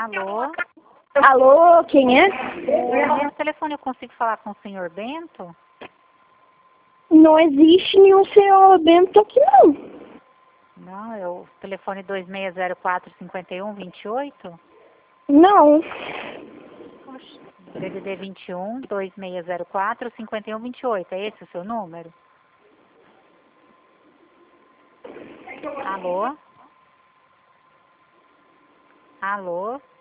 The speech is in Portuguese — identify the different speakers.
Speaker 1: Alô?
Speaker 2: Alô, quem é?
Speaker 1: No telefone eu consigo falar com o senhor Bento?
Speaker 2: Não existe nenhum senhor Bento aqui, não.
Speaker 1: Não, é o telefone 2604-5128?
Speaker 2: Não.
Speaker 1: Poxa, DDD 21 2604 5128, é esse o seu número? Alô? Alô?